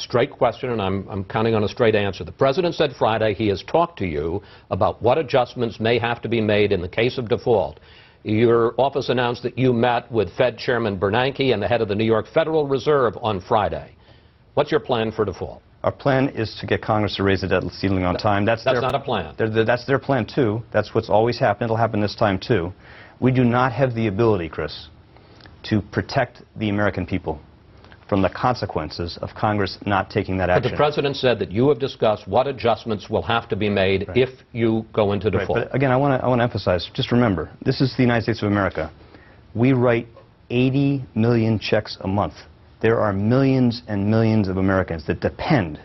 straight question, and I'm counting on a straight answer. The President said Friday he has talked to you about what adjustments may have to be made in the case of default. Your office announced that you met with Fed Chairman Bernanke and the head of the New York Federal Reserve on Friday. What's your plan for default? Our plan is to get Congress to raise the debt ceiling on time. That's not a plan. That's their plan, too. That's what's always happened. It'll happen this time, too. We do not have the ability, Chris, to protect the American people from the consequences of Congress not taking that action. But the President said that you have discussed what adjustments will have to be made if you go into default. But again, I want to emphasize, just remember, this is the United States of America. We write 80 million checks a month. There are millions and millions of Americans that depend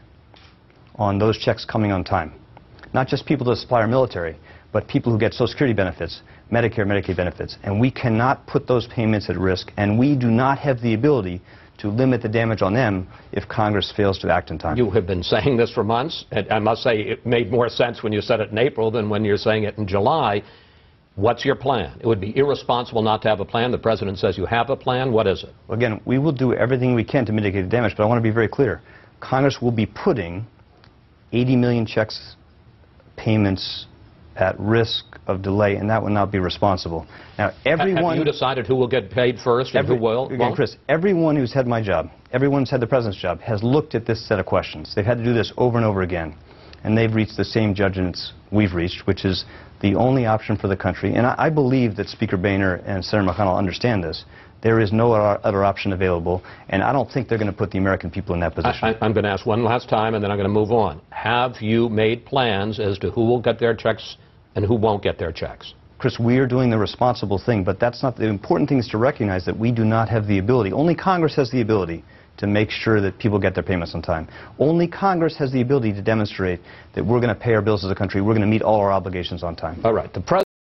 on those checks coming on time. Not just people that supply our military, but people who get Social Security benefits, Medicare, Medicaid benefits. And we cannot put those payments at risk, and we do not have the ability to limit the damage on them if Congress fails to act in time. You have been saying this for months, and I must say it made more sense when you said it in April than when you're saying it in July. What's your plan? It would be irresponsible not to have a plan. The President says you have a plan. What is it? Well, again, we will do everything we can to mitigate the damage, but I want to be very clear. Congress will be putting 80 million checks payments at risk of delay, and that will not be responsible. Now, everyone... Have you decided who will get paid first and who will? Again, Chris, everyone who's had my job, everyone who's had the President's job, has looked at this set of questions. They've had to do this over and over again, and they've reached the same judgments we've reached, which is the only option for the country. And I believe that Speaker Boehner and Senator McConnell understand this. There is no other option available, and I don't think they're going to put the American people in that position. I'm going to ask one last time, and then I'm going to move on. Have you made plans as to who will get their checks and who won't get their checks? Chris, we are doing the responsible thing, but that's not the important thing is to recognize that we do not have the ability. Only Congress has the ability to make sure that people get their payments on time. Only Congress has the ability to demonstrate that we're going to pay our bills as a country. We're going to meet all our obligations on time. All right.